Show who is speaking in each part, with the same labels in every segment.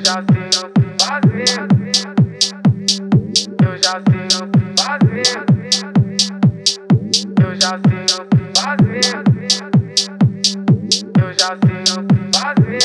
Speaker 1: já sei o que fazer. Eu já sei o que fazer. Eu já sei o que fazer. Eu já sei o que fazer.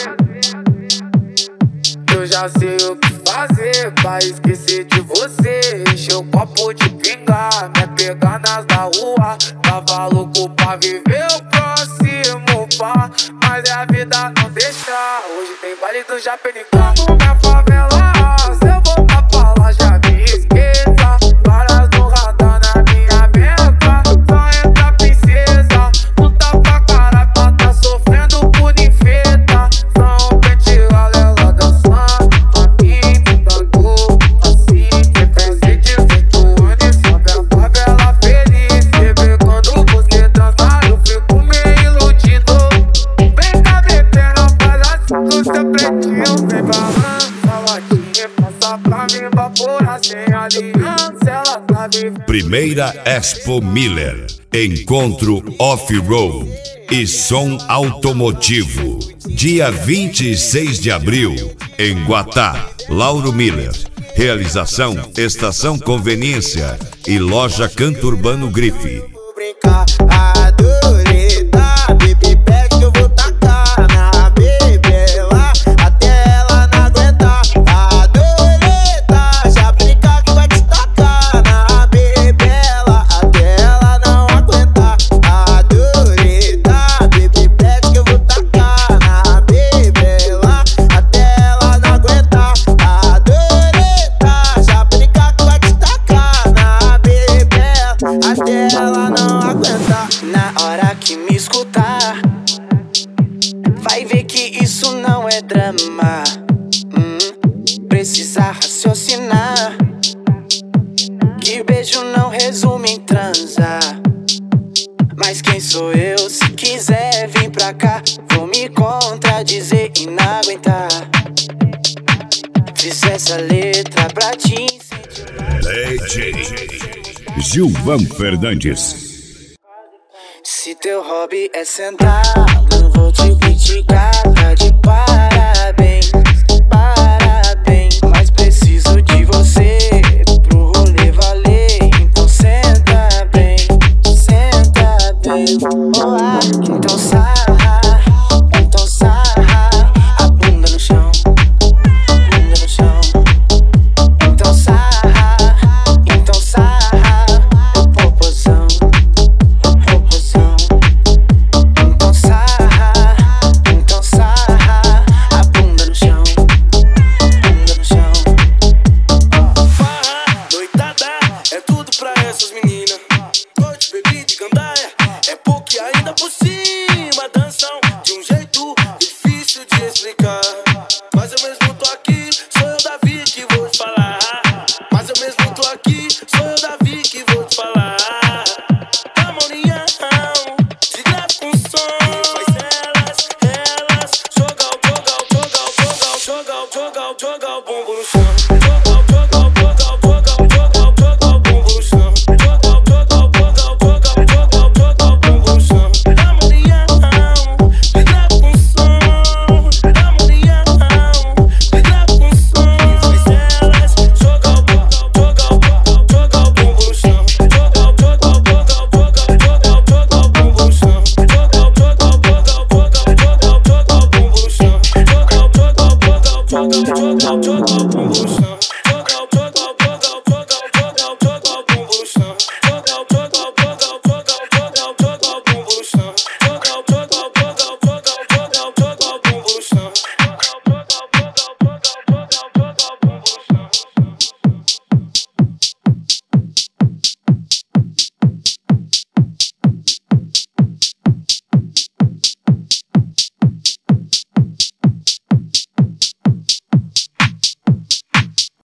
Speaker 1: Eu já sei o que fazer pra esquecer de você. Encher o copo de pinga, me pegar nas da rua. Tava louco pra viver o próximo pá, mas é a vida não deixa. Hoje tem baile do Japenicá. Minha favela, se eu voltar pra lá já me esqueça. Várias no radar na minha meca, só entra princesa. Tu tá pra caralho, tá sofrendo por infeta. Só um pente ela dançando pra mim, dando assim. Presente 18 anos, sobe a favela feliz. Bebê, quando você dança, eu fico meio iludido. Vem cá, bebê, rapaz, assim com seu pretinho. Vem balança a latinha, passa pra mim, vapora sem aliança. Ela tá vivendo.
Speaker 2: Primeira Expo Miller, encontro off-road e som automotivo. Dia 26 de abril, em Guatá, Lauro Miller. Realização, Estação Conveniência e Loja Canto Urbano Grife.
Speaker 3: Vou brincar, adorei, tá? Baby, pega que eu vou tacar na bebê lá, até ela não aguentar. Adorei, tá? Já brincar que vai te tacar na bebê lá, até ela não aguentar. Adorei, tá? Baby, pega que eu vou tacar na bebê lá, até ela não aguentar. Adorei, tá? Já brincar que vai te tacar na bebê até ela não aguentar. Na hora que me escutar, vai ver que isso não é drama. Precisa raciocinar, que beijo não resume em transar. Mas quem sou eu? Se quiser vir pra cá, vou me contradizer e não aguentar. Fiz essa letra pra te incentivar.
Speaker 2: Gilvan Fernandes.
Speaker 3: Se teu hobby é sentar, não vou te criticar, tá de parabéns, parabéns. Mas preciso de você pro rolê valer, então senta bem, senta bem. Olá, então sarra, a bunda no chão, bunda no chão. Então sarra, o popozão. Então sarra, a bunda no chão, bunda no chão.
Speaker 4: Farra, noitada, é tudo pra essas meninas. Noite, bebida e gandaia, é pouco e ainda por cima. Dançam de um jeito difícil de explicar. Mas eu mesmo tô aqui, sou eu, Davi, que vou te falar. Mas eu mesmo tô aqui, sou eu, Davi, que vou te falar. Tamo união, se grave com som. Faz elas jogar o bumbum no chão. Jogar o bumbum no chão. Jogar o bumbum no chão. Tamo união, se grave com som. Tamo união, se grave com som. Faz elas jogar o bumbum no chão. Jogar o bumbum no chão. Jogar o bumbum no chão.